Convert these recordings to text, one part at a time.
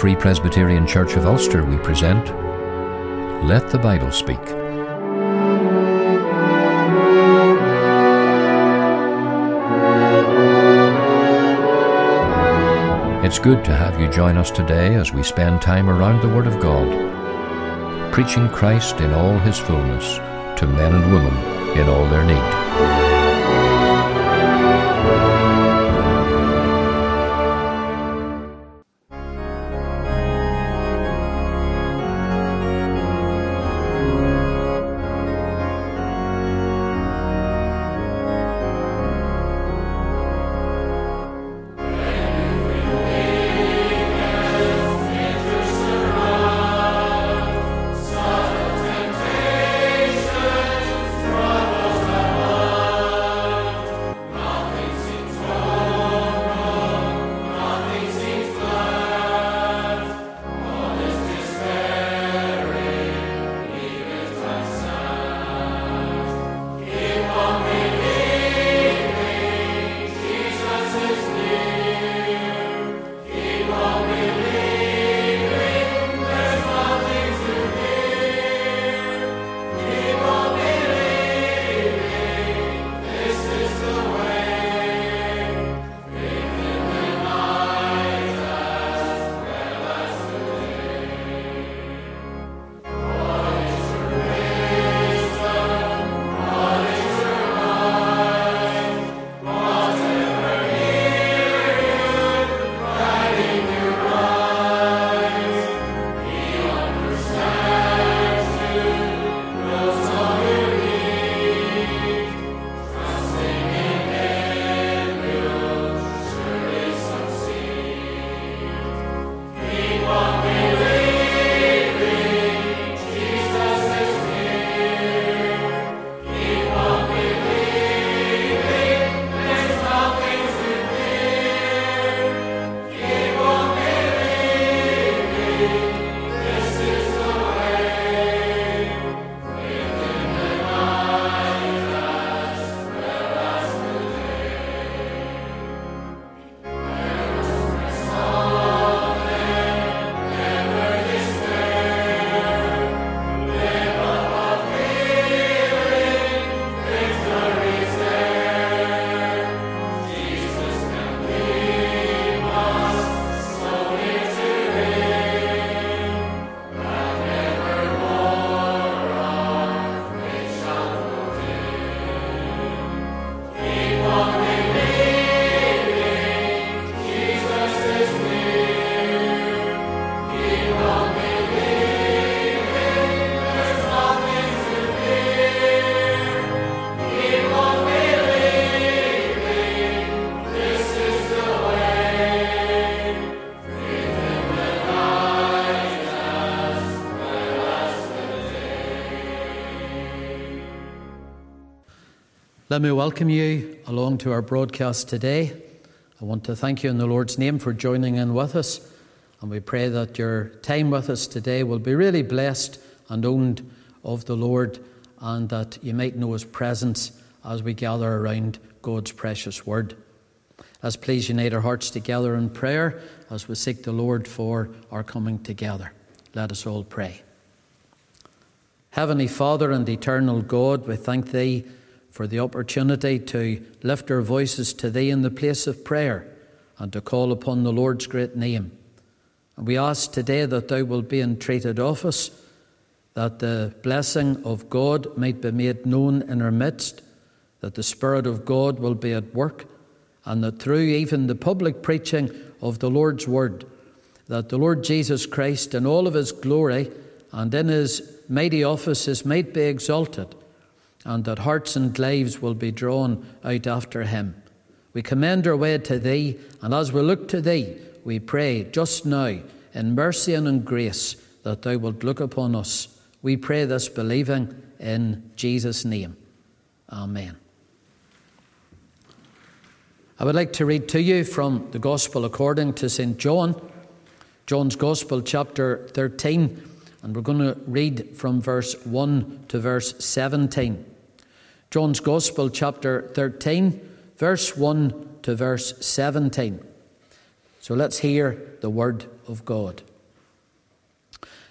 Free Presbyterian Church of Ulster, we present Let the Bible Speak. It's good to have you join us today as we spend time around the Word of God, preaching Christ in all His fullness to men and women in all their need. Let me welcome you along to our broadcast today. I want to thank you in the Lord's name for joining in with us, and we pray that your time with us today will be really blessed and owned of the Lord, and that you might know His presence as we gather around God's precious Word. Let's please unite our hearts together in prayer as we seek the Lord for our coming together. Let us all pray. Heavenly Father and eternal God, we thank Thee for the opportunity to lift our voices to Thee in the place of prayer and to call upon the Lord's great name. And we ask today that Thou wilt be entreated of us, that the blessing of God might be made known in our midst, that the Spirit of God will be at work, and that through even the public preaching of the Lord's Word, that the Lord Jesus Christ in all of His glory and in His mighty offices might be exalted, and that hearts and lives will be drawn out after Him. We commend our way to Thee, and as we look to Thee, we pray just now in mercy and in grace that Thou wilt look upon us. We pray this believing in Jesus' name. Amen. I would like to read to you from the Gospel according to St. John, John's Gospel, chapter 13, and we're going to read from verse 1 to verse 17. John's Gospel, chapter 13, verse 1 to verse 17. So let's hear the word of God.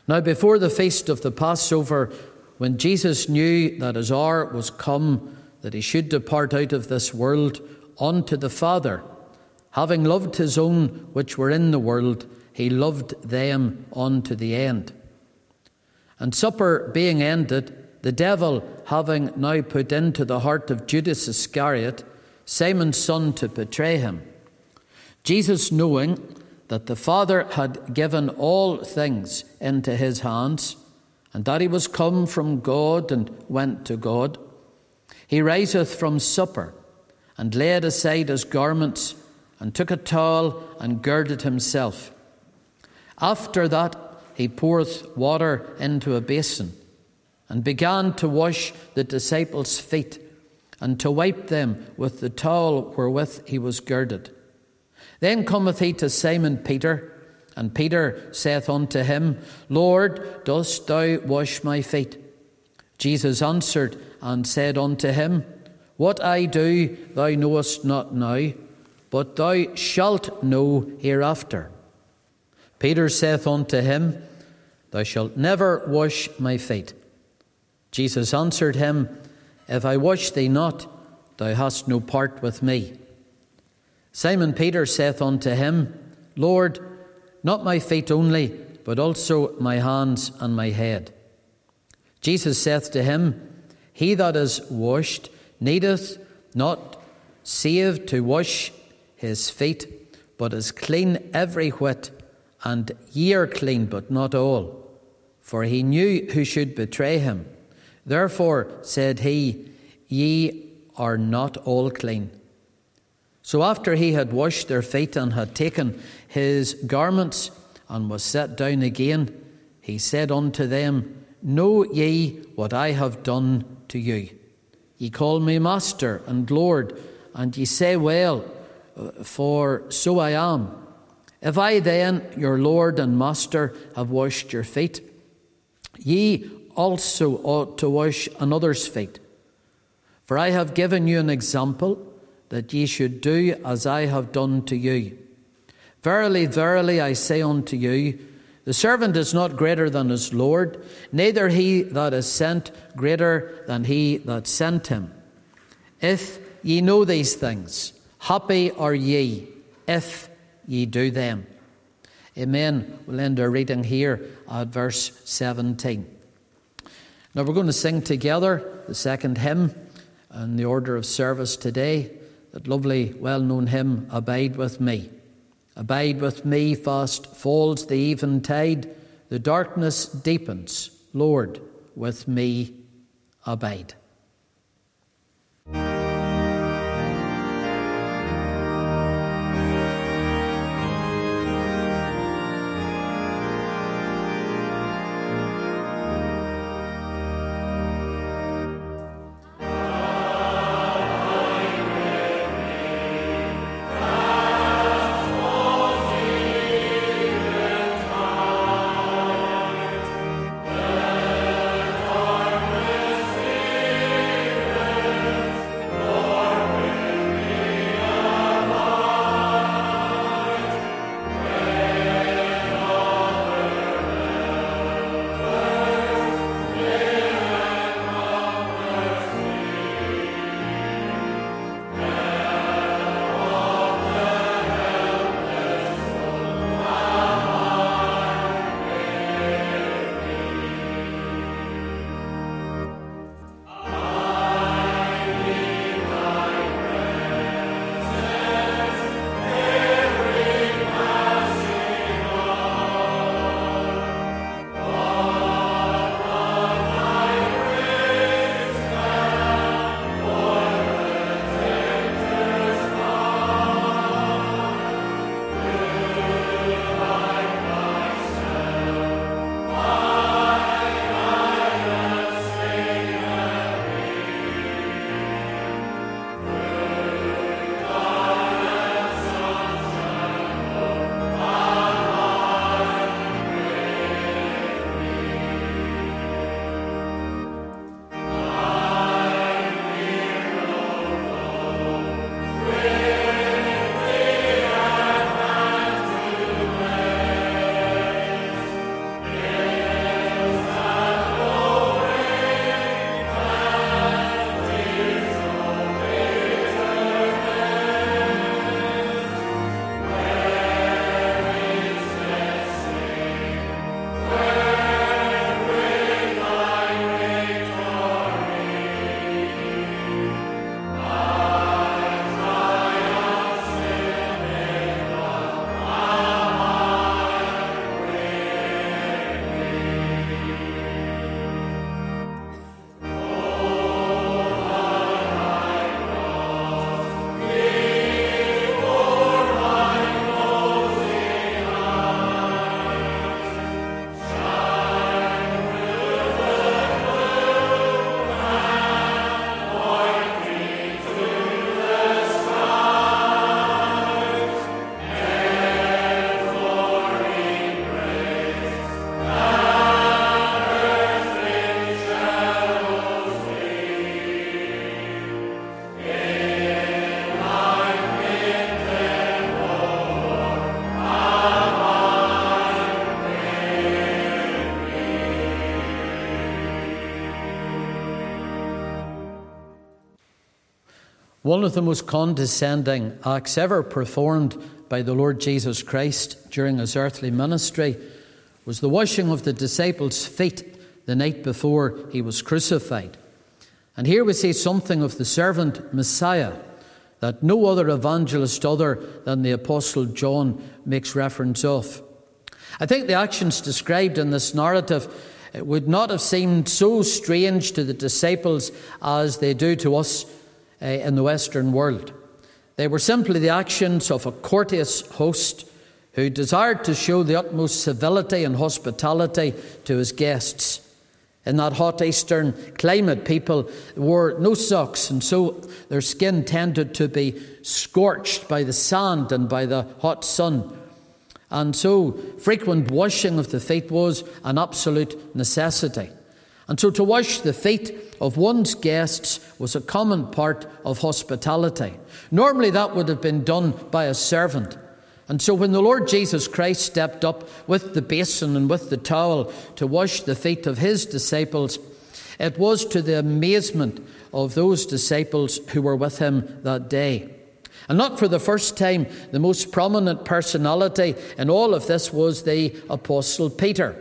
Now before the feast of the Passover, when Jesus knew that his hour was come, that he should depart out of this world unto the Father, having loved his own which were in the world, he loved them unto the end. And supper being ended, the devil having now put into the heart of Judas Iscariot, Simon's son, to betray him, Jesus, knowing that the Father had given all things into his hands, and that he was come from God and went to God, he riseth from supper, and laid aside his garments, and took a towel, and girded himself. After that he poureth water into a basin, and began to wash the disciples' feet, and to wipe them with the towel wherewith he was girded. Then cometh he to Simon Peter, and Peter saith unto him, Lord, dost thou wash my feet? Jesus answered and said unto him, What I do thou knowest not now, but thou shalt know hereafter. Peter saith unto him, Thou shalt never wash my feet. Jesus answered him, If I wash thee not, thou hast no part with me. Simon Peter saith unto him, Lord, not my feet only, but also my hands and my head. Jesus saith to him, He that is washed needeth not save to wash his feet, but is clean every whit, and ye are clean, but not all. For he knew who should betray him. Therefore said he, Ye are not all clean. So after he had washed their feet, and had taken his garments, and was set down again, he said unto them, Know ye what I have done to you? Ye call me Master and Lord, and ye say, Well, for so I am. If I then, your Lord and Master, have washed your feet, ye also ought to wash another's feet. For I have given you an example, that ye should do as I have done to you. Verily, verily, I say unto you, the servant is not greater than his Lord, neither he that is sent greater than he that sent him. If ye know these things, happy are ye, if ye do them. Amen. We'll end our reading here at verse 17. Now we're going to sing together the second hymn in the order of service today, that lovely, well-known hymn, Abide with Me. Abide with me, fast falls the eventide, the darkness deepens, Lord, with me abide. One of the most condescending acts ever performed by the Lord Jesus Christ during his earthly ministry was the washing of the disciples' feet the night before he was crucified. And here we see something of the servant Messiah that no other evangelist other than the Apostle John makes reference of. I think the actions described in this narrative would not have seemed so strange to the disciples as they do to us in the Western world. They were simply the actions of a courteous host who desired to show the utmost civility and hospitality to his guests. In that hot eastern climate, people wore no socks, and so their skin tended to be scorched by the sand and by the hot sun. And so frequent washing of the feet was an absolute necessity. And so to wash the feet of one's guests was a common part of hospitality. Normally that would have been done by a servant. And so when the Lord Jesus Christ stepped up with the basin and with the towel to wash the feet of his disciples, it was to the amazement of those disciples who were with him that day. And not for the first time, the most prominent personality in all of this was the Apostle Peter.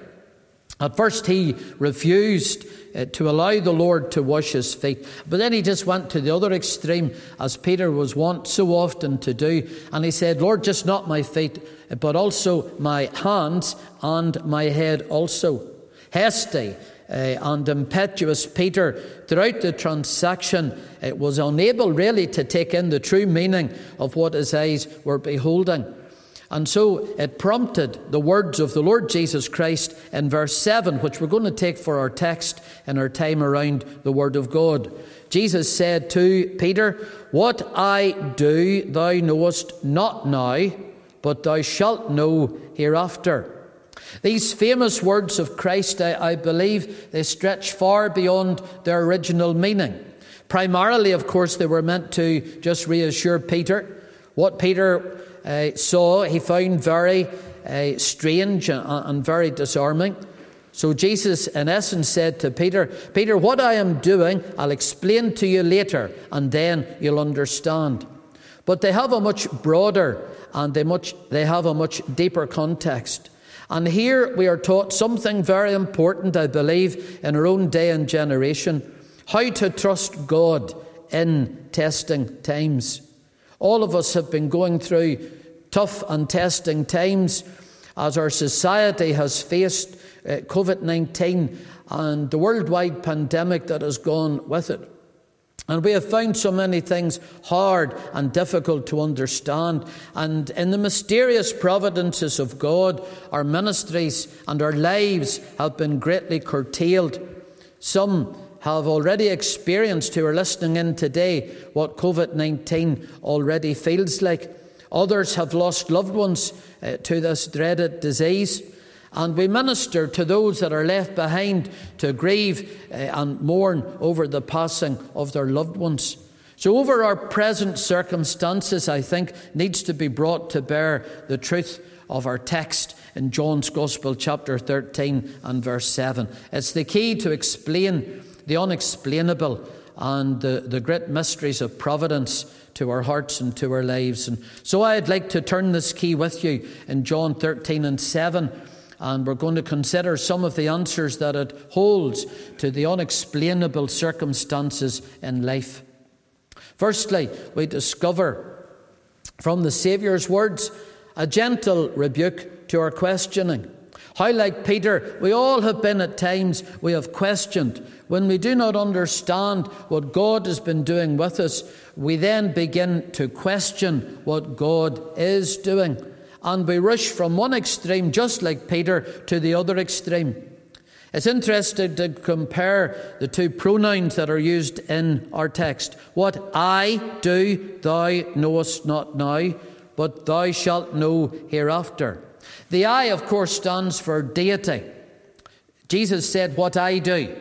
At first he refused to allow the Lord to wash his feet, but then he just went to the other extreme, as Peter was wont so often to do, and he said, "Lord, just not my feet, but also my hands and my head also." Hasty and impetuous Peter, throughout the transaction, was unable really to take in the true meaning of what his eyes were beholding. And so it prompted the words of the Lord Jesus Christ in verse 7, which we're going to take for our text in our time around the Word of God. Jesus said to Peter, "What I do thou knowest not now, but thou shalt know hereafter." These famous words of Christ, I believe, they stretch far beyond their original meaning. Primarily, of course, they were meant to just reassure Peter. What Peter saw, he found very strange and very disarming. So Jesus, in essence, said to Peter, "Peter, what I am doing, I'll explain to you later, and then you'll understand." But they have a much broader and they have a much deeper context. And here we are taught something very important, I believe, in our own day and generation: how to trust God in testing times. All of us have been going through tough and testing times as our society has faced COVID-19 and the worldwide pandemic that has gone with it. And we have found so many things hard and difficult to understand. And in the mysterious providences of God, our ministries and our lives have been greatly curtailed. Some have already experienced, who are listening in today, what COVID-19 already feels like. Others have lost loved ones to this dreaded disease. And we minister to those that are left behind to grieve and mourn over the passing of their loved ones. So over our present circumstances, I think, needs to be brought to bear the truth of our text in John's Gospel, chapter 13 and verse 7. It's the key to explain the unexplainable and the great mysteries of providence to our hearts and to our lives. And so I'd like to turn this key with you in John 13 and 7. And we're going to consider some of the answers that it holds to the unexplainable circumstances in life. Firstly, we discover from the Saviour's words a gentle rebuke to our questioning. How, like Peter, we all have been at times, we have questioned. When we do not understand what God has been doing with us, we then begin to question what God is doing. And we rush from one extreme, just like Peter, to the other extreme. It's interesting to compare the two pronouns that are used in our text. What I do, thou knowest not now, but thou shalt know hereafter. The I, of course, stands for deity. Jesus said, "What I do."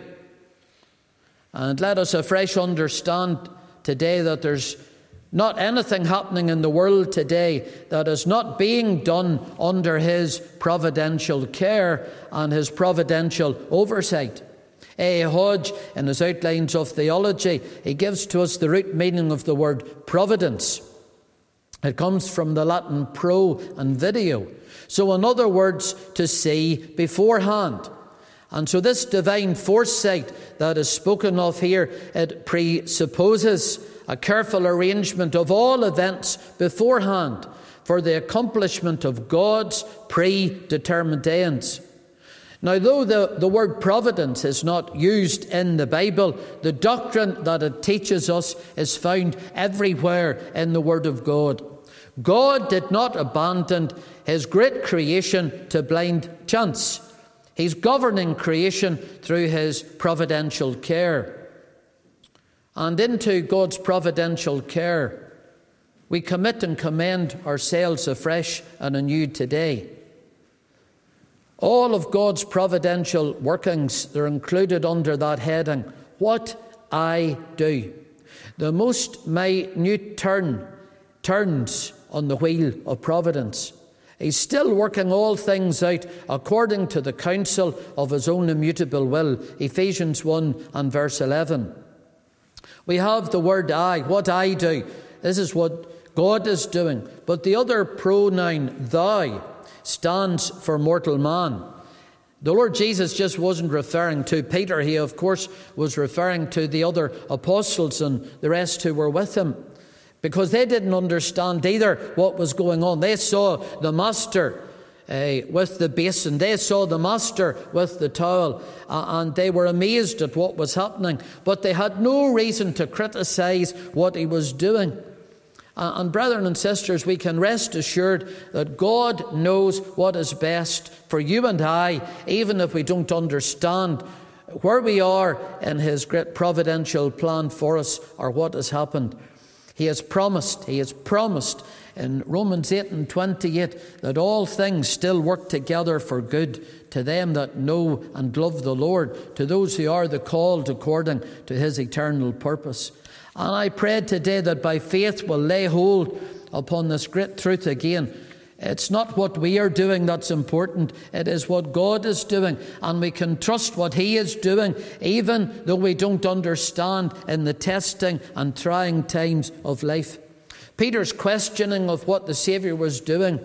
And let us afresh understand today that there's not anything happening in the world today that is not being done under his providential care and his providential oversight. A. Hodge, in his Outlines of Theology, he gives to us the root meaning of the word providence. It comes from the Latin pro and video. So in other words, to see beforehand. And so this divine foresight that is spoken of here, it presupposes a careful arrangement of all events beforehand for the accomplishment of God's predetermined ends. Now, though the word providence is not used in the Bible, the doctrine that it teaches us is found everywhere in the Word of God. God did not abandon his great creation to blind chance. He's governing creation through his providential care. And into God's providential care, we commit and commend ourselves afresh and anew today. All of God's providential workings, they're included under that heading, what I do. The most minute turns on the wheel of providence. He's still working all things out according to the counsel of his own immutable will. Ephesians 1 and verse 11. We have the word I, what I do. This is what God is doing. But the other pronoun, thou, stands for mortal man. The Lord Jesus just wasn't referring to Peter. He, of course, was referring to the other apostles and the rest who were with him, because they didn't understand either what was going on. They saw the master with the basin. They saw the master with the towel, and they were amazed at what was happening. But they had no reason to criticize what he was doing. And brethren and sisters, we can rest assured that God knows what is best for you and I, even if we don't understand where we are in his great providential plan for us or what has happened. He has promised in Romans 8 and 28 that all things still work together for good to them that know and love the Lord, to those who are the called according to his eternal purpose. And I pray today that by faith we'll lay hold upon this great truth again. It's not what we are doing that's important. It is what God is doing. And we can trust what he is doing, even though we don't understand in the testing and trying times of life. Peter's questioning of what the Saviour was doing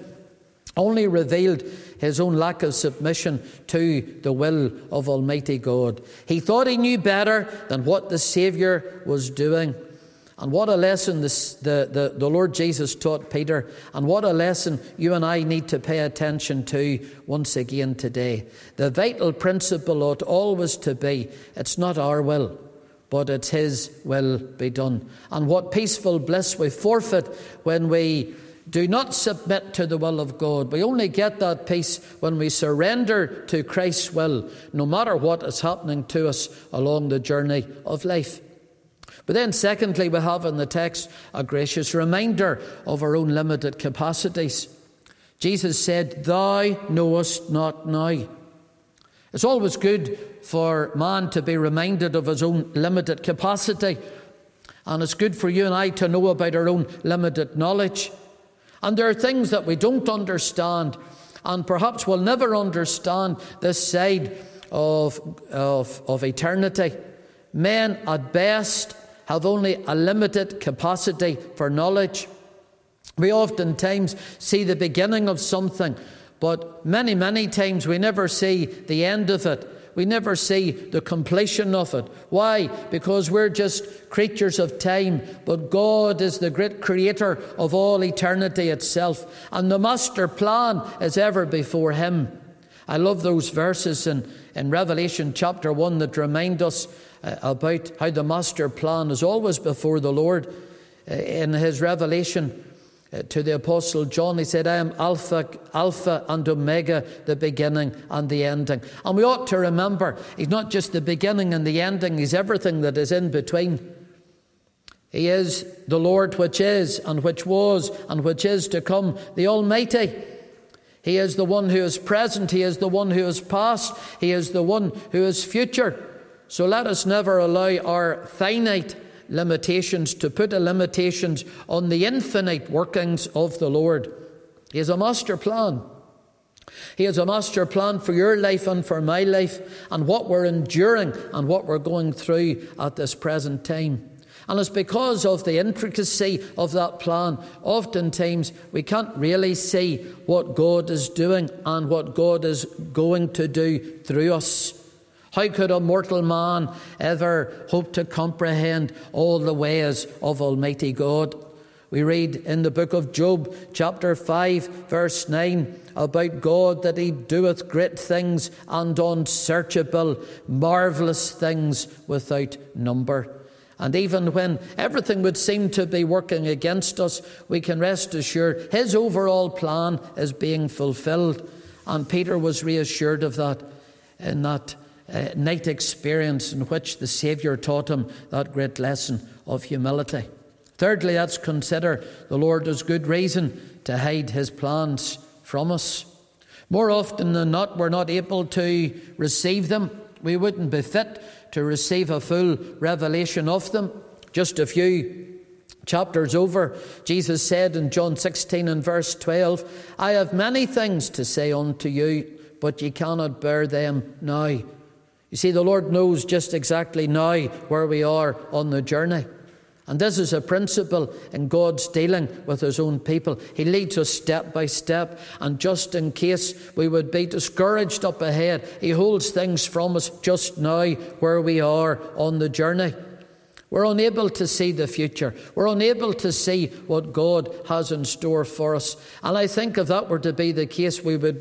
only revealed his own lack of submission to the will of Almighty God. He thought he knew better than what the Saviour was doing. And what a lesson the Lord Jesus taught Peter, and what a lesson you and I need to pay attention to once again today. The vital principle ought always to be, it's not our will, but it's his will be done. And what peaceful bliss we forfeit when we do not submit to the will of God. We only get that peace when we surrender to Christ's will, no matter what is happening to us along the journey of life. But then secondly, we have in the text a gracious reminder of our own limited capacities. Jesus said, "Thou knowest not now." It's always good for man to be reminded of his own limited capacity. And it's good for you and I to know about our own limited knowledge. And there are things that we don't understand, and perhaps we'll never understand this side of eternity. Men, at best, have only a limited capacity for knowledge. We oftentimes see the beginning of something, but many, many times we never see the end of it. We never see the completion of it. Why? Because we're just creatures of time, but God is the great creator of all eternity itself, and the master plan is ever before him. I love those verses in Revelation chapter 1 that remind us about how the master plan is always before the Lord. In his revelation to the Apostle John, he said, "I am Alpha and Omega, the beginning and the ending." And we ought to remember, he's not just the beginning and the ending, he's everything that is in between. He is the Lord which is, and which was, and which is to come, the Almighty. He is the one who is present. He is the one who is past. He is the one who is future. So let us never allow our finite limitations to put limitations on the infinite workings of the Lord. He has a master plan. He has a master plan for your life and for my life, and what we're enduring and what we're going through at this present time. And it's because of the intricacy of that plan, oftentimes we can't really see what God is doing and what God is going to do through us. How could a mortal man ever hope to comprehend all the ways of Almighty God? We read in the book of Job, chapter 5, verse 9, about God that he doeth great things and unsearchable, marvellous things without number. And even when everything would seem to be working against us, we can rest assured his overall plan is being fulfilled. And Peter was reassured of that in that night experience in which the Saviour taught him that great lesson of humility. Thirdly, let's consider the Lord has good reason to hide his plans from us. More often than not, we're not able to receive them. We wouldn't be fit to receive a full revelation of them. Just a few chapters over, Jesus said in John 16 and verse 12, I have many things to say unto you, but ye cannot bear them now. You see, the Lord knows just exactly now where we are on the journey. And this is a principle in God's dealing with his own people. He leads us step by step, and just in case we would be discouraged up ahead, he holds things from us just now where we are on the journey. We're unable to see the future. We're unable to see what God has in store for us. And I think if that were to be the case, we would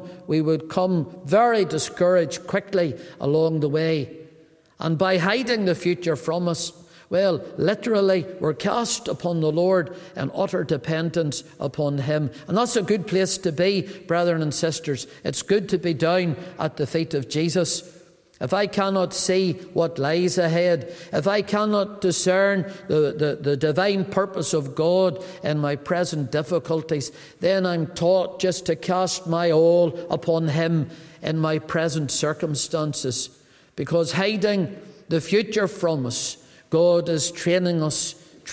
come very discouraged quickly along the way. And by hiding the future from us, well, literally, we're cast upon the Lord in utter dependence upon him. And that's a good place to be, brethren and sisters. It's good to be down at the feet of Jesus. If I cannot see what lies ahead, if I cannot discern the divine purpose of God in my present difficulties, then I'm taught just to cast my all upon him in my present circumstances. Because hiding the future from us, God is training us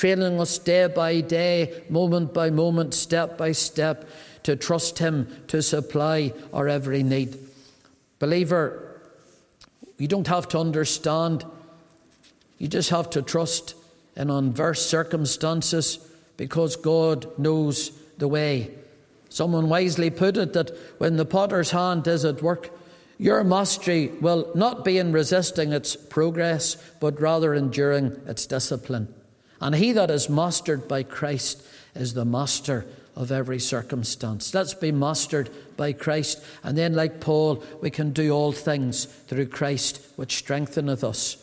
day by day, moment by moment, step by step, to trust him to supply our every need. Believer, you don't have to understand. You just have to trust in adverse circumstances because God knows the way. Someone wisely put it that when the potter's hand is at work, your mastery will not be in resisting its progress, but rather enduring its discipline. And he that is mastered by Christ is the master of every circumstance. Let's be mastered by Christ. And then, like Paul, we can do all things through Christ, which strengtheneth us.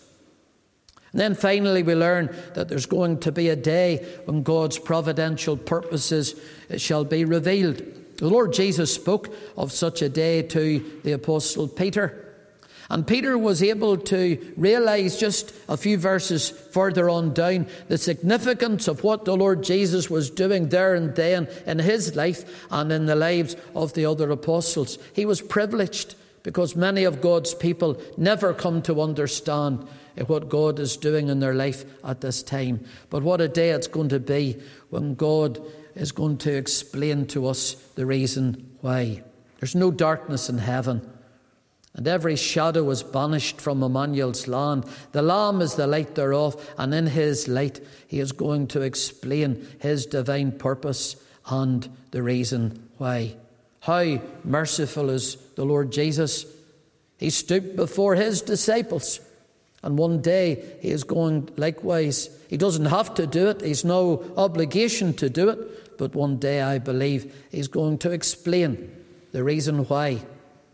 And then finally, we learn that there's going to be a day when God's providential purposes shall be revealed. The Lord Jesus spoke of such a day to the Apostle Peter. And Peter was able to realize just a few verses further on down the significance of what the Lord Jesus was doing there and then in his life and in the lives of the other apostles. He was privileged because many of God's people never come to understand what God is doing in their life at this time. But what a day it's going to be when God is going to explain to us the reason why. There's no darkness in heaven, and every shadow is banished from Emmanuel's land. The Lamb is the light thereof, and in his light he is going to explain his divine purpose and the reason why. How merciful is the Lord Jesus. He stooped before his disciples, and one day he is going likewise. He doesn't have to do it. He's no obligation to do it. But one day, I believe, he's going to explain the reason why.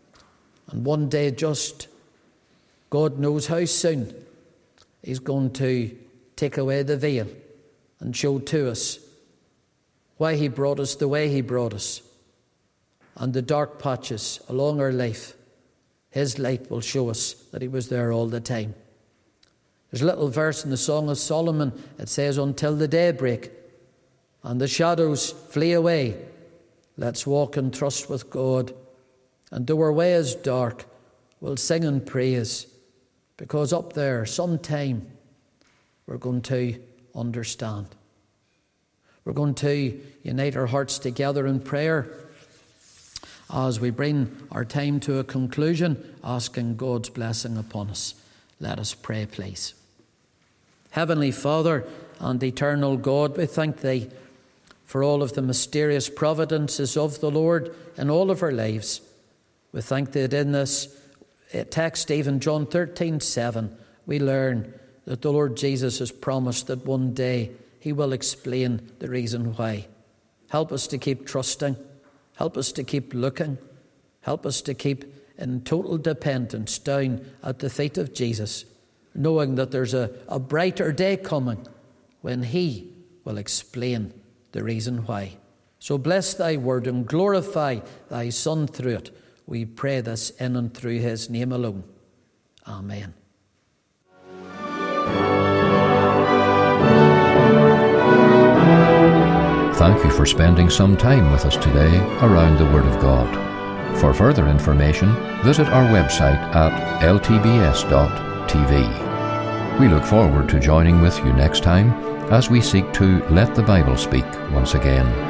And one day, just God knows how soon, he's going to take away the veil and show to us why he brought us the way he brought us. And the dark patches along our life, his light will show us that he was there all the time. There's a little verse in the Song of Solomon. It says, until the daybreak and the shadows flee away, let's walk in trust with God. And though our way is dark, we'll sing and praise, because up there, sometime, we're going to understand. We're going to unite our hearts together in prayer. as we bring our time to a conclusion, asking God's blessing upon us. Let us pray, please. Heavenly Father and eternal God, we thank Thee for all of the mysterious providences of the Lord in all of our lives. We thank Thee that in this text, even John 13:7, we learn that the Lord Jesus has promised that one day He will explain the reason why. Help us to keep trusting. Help us to keep looking. Help us to keep in total dependence down at the feet of Jesus, knowing that there's a brighter day coming when He will explain the reason why. So bless Thy word and glorify Thy Son through it. We pray this in and through His name alone. Amen. Thank you for spending some time with us today around the Word of God. For further information, visit our website at ltbs.tv. We look forward to joining with you next time as we seek to let the Bible speak once again.